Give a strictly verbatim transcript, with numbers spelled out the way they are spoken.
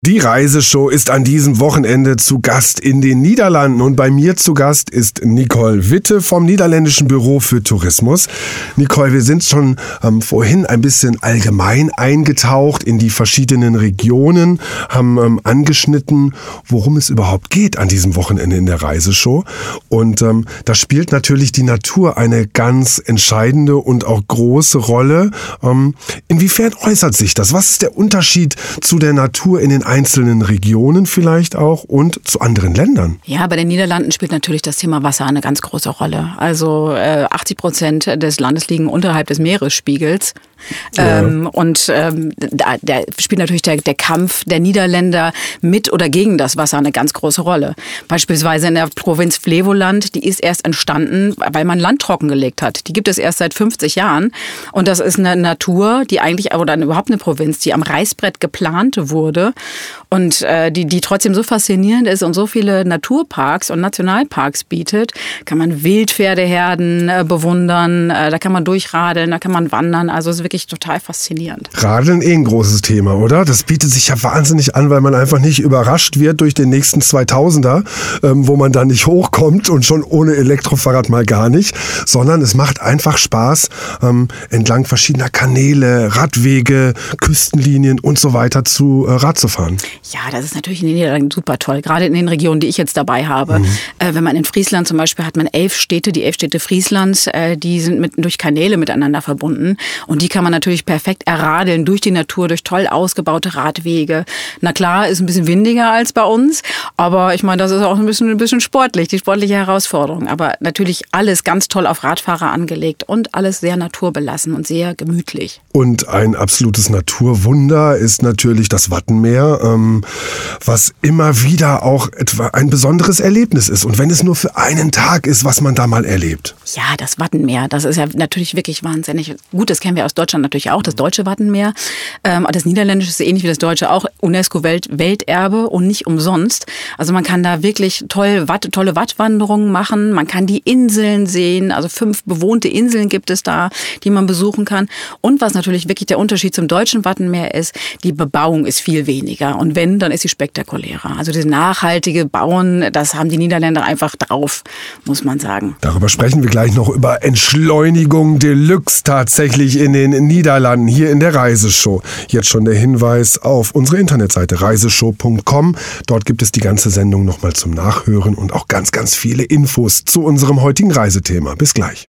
Die Reiseshow ist an diesem Wochenende zu Gast in den Niederlanden und bei mir zu Gast ist Nicole Witte vom Niederländischen Büro für Tourismus. Nicole, wir sind schon ähm, vorhin ein bisschen allgemein eingetaucht in die verschiedenen Regionen, haben ähm, angeschnitten, worum es überhaupt geht an diesem Wochenende in der Reiseshow. Und ähm, da spielt natürlich die Natur eine ganz entscheidende und auch große Rolle. Ähm, inwiefern äußert sich das? Was ist der Unterschied zu der Natur in den einzelnen Regionen vielleicht auch und zu anderen Ländern? Ja, bei den Niederlanden spielt natürlich das Thema Wasser eine ganz große Rolle. Also äh, achtzig Prozent des Landes liegen unterhalb des Meeresspiegels. Ja. Ähm, und ähm, da, da spielt natürlich der, der Kampf der Niederländer mit oder gegen das Wasser eine ganz große Rolle. Beispielsweise in der Provinz Flevoland, die ist erst entstanden, weil man Land trockengelegt hat. Die gibt es erst seit fünfzig Jahren. Und das ist eine Natur, die eigentlich, oder überhaupt eine Provinz, die am Reißbrett geplant wurde und äh, die, die trotzdem so faszinierend ist und so viele Naturparks und Nationalparks bietet. Kann man Wildpferdeherden äh, bewundern, äh, da kann man durchradeln, da kann man wandern. Also es ist wirklich total faszinierend. Radeln eh ein großes Thema, oder? Das bietet sich ja wahnsinnig an, weil man einfach nicht überrascht wird durch den nächsten zweitausender, ähm, wo man dann nicht hochkommt und schon ohne Elektrofahrrad mal gar nicht, sondern es macht einfach Spaß, ähm, entlang verschiedener Kanäle, Radwege, Küstenlinien und so weiter zu äh, Rad zu fahren. Ja, das ist natürlich in den Niederlanden super toll, gerade in den Regionen, die ich jetzt dabei habe. Mhm. Äh, wenn man in Friesland zum Beispiel hat man elf Städte, die elf Städte Frieslands, äh, die sind mit, durch Kanäle miteinander verbunden und die kann man natürlich perfekt erradeln durch die Natur, durch toll ausgebaute Radwege. Na klar, ist ein bisschen windiger als bei uns, aber ich meine, das ist auch ein bisschen, ein bisschen sportlich, die sportliche Herausforderung. Aber natürlich alles ganz toll auf Radfahrer angelegt und alles sehr naturbelassen und sehr gemütlich. Und ein absolutes Naturwunder ist natürlich das Wattenmeer, ähm, was immer wieder auch etwa ein besonderes Erlebnis ist. Und wenn es nur für einen Tag ist, was man da mal erlebt. Ja, das Wattenmeer, das ist ja natürlich wirklich wahnsinnig gut. Das kennen wir aus Deutschland natürlich auch, das deutsche Wattenmeer. Ähm, das niederländische ist ähnlich wie das deutsche auch UNESCO-Welterbe und nicht umsonst. Also man kann da wirklich toll, Watt, tolle Wattwanderungen machen. Man kann die Inseln sehen. Also fünf bewohnte Inseln gibt es da, die man besuchen kann. Und was natürlich wirklich der Unterschied zum deutschen Wattenmeer ist, die Bebauung ist viel weniger. Und wenn, dann ist sie spektakulärer. Also das nachhaltige Bauen, das haben die Niederländer einfach drauf, muss man sagen. Darüber sprechen wir gleich noch, über Entschleunigung Deluxe tatsächlich in den Niederlanden, hier in der Reiseshow. Jetzt schon der Hinweis auf unsere Internetseite reiseshow punkt com. Dort gibt es die ganze Sendung nochmal zum Nachhören und auch ganz, ganz viele Infos zu unserem heutigen Reisethema. Bis gleich.